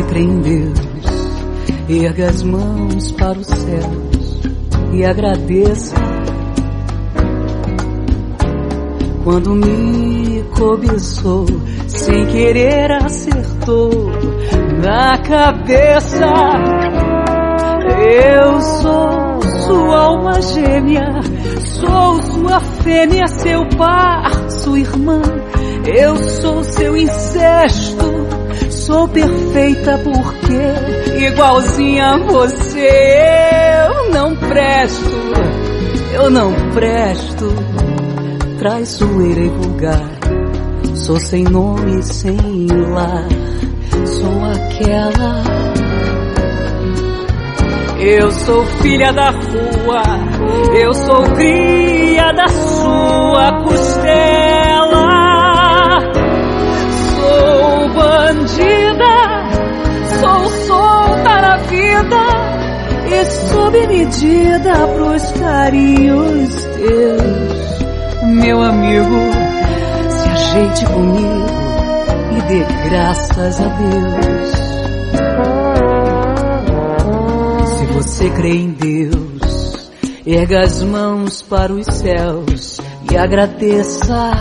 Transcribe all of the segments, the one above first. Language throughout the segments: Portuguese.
você crê em Deus, erga as mãos para os céus e agradeça. Quando me cobiçou, sem querer acertou na cabeça. Eu sou sua alma gêmea, sou sua fêmea, seu par, sua irmã. Eu sou seu incesto, sou perfeita porque igualzinha a você eu não presto, traiçoeira e vulgar. Sou sem nome e sem lar, sou aquela. Eu sou filha da rua, eu sou cria da sua costela. Sou bandida, sou solta na vida e sob medida pros carinhos teus. Meu amigo, se ajeite comigo e dê graças a Deus. Se você crê em Deus, erga as mãos para os céus e agradeça.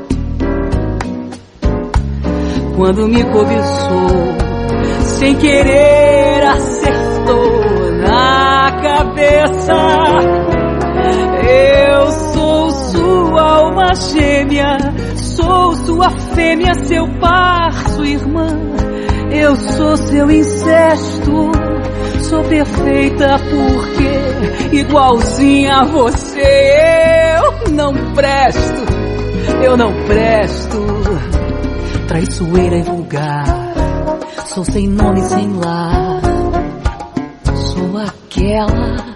Quando me cobiçou, sem querer acertou na cabeça. Eu sou sua alma gêmea, sou sua fêmea, seu par, sua irmã. Eu sou seu incesto, sou perfeita porque igualzinha a você eu não presto, traiçoeira e vulgar. Sou sem nome, sem lar, sou aquela.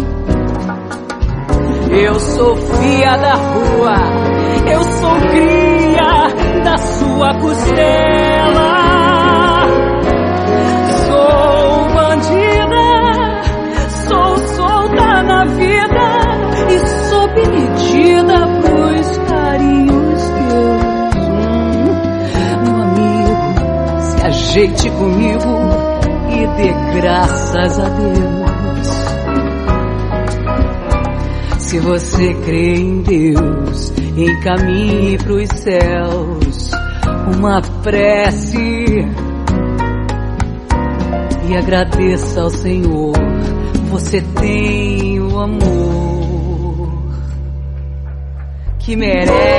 Eu sou filha da rua, eu sou cria da sua costela. Sou bandida, sou solta na vida e sob medida pros carinhos teus. Meu amigo, se ajeite comigo e dê graças a Deus. Se você crê em Deus, encaminhe pros céus uma prece e agradeça ao Senhor. Você tem o amor que merece.